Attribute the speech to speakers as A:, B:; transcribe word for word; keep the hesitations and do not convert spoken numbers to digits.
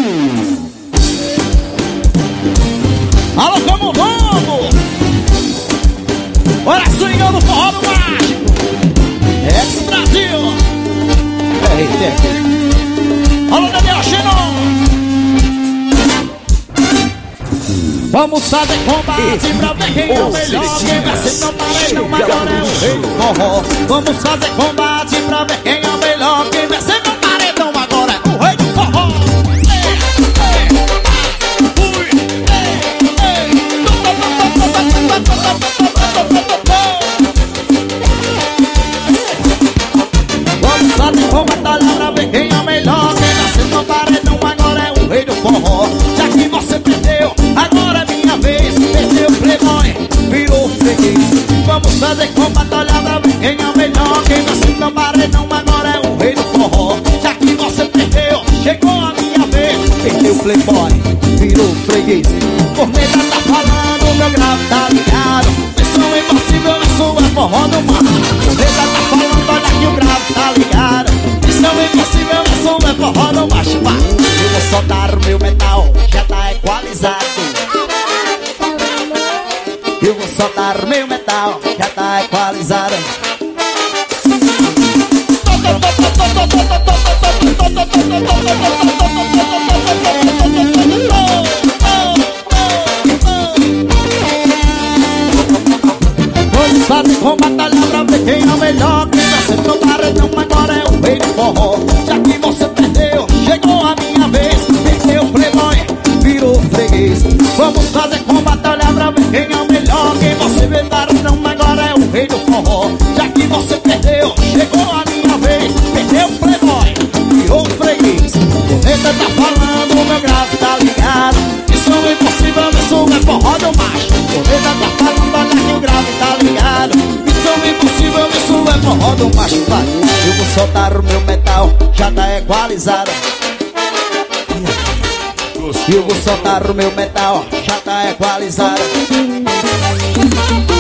A: Alô, Camundongo! Olha, swingando o forró do mágico! Ex-Brasil! Alô, Daniel Xenon! Vamos fazer combate pra ver quem é o melhor. Quem vai ser no paredão agora é o rei do forró. Vamos fazer combate pra ver quem é o melhor. Quem vai ser no paredão agora é o rei do forró. Vamos fazer combate pra ver quem é o melhor. Quem vai ser no paredão agora é o rei do forró. Já que você perdeu, agora é minha vez. Perdeu o playboy, virou freguês. Vamos fazer combate pra ver quem é o melhor. Quem vai ser no paredão agora é o rei do forró. Já que você perdeu, chegou a minha vez. Perdeu o playboy, virou freguês. Corneta tá falando, meu grave tá ligado. Missão impossível, isso é forró do mar. Corneta tá falando, olha que o grave tá ligado. Missão impossível, isso é forró do mar. Eu vou soltar o meu metal, já tá equalizado. Eu vou soltar o meu metal, já tá equalizado. Vamos fazer com batalha pra ver quem é o melhor. Quem vai ser no paredão agora é o rei do forró. Já que você perdeu, chegou a minha vez. Perdeu o playboy, virou freguês. Vamos fazer com batalha pra ver quem é o melhor. Quem você vê paredão agora é o rei do forró. Já que você perdeu, chegou a minha vez. Perdeu o playboy, virou freguês. Corneta tá falando, meu grave tá ligado. Isso é impossível, isso é forró do macho. Corneta tá falando, olha que o grave tá ligado. Isso é impossível, isso é forró do macho. Vai, eu vou soltar o meu metal, já tá equalizado. Eu vou soltar o meu metal, já tá equalizado.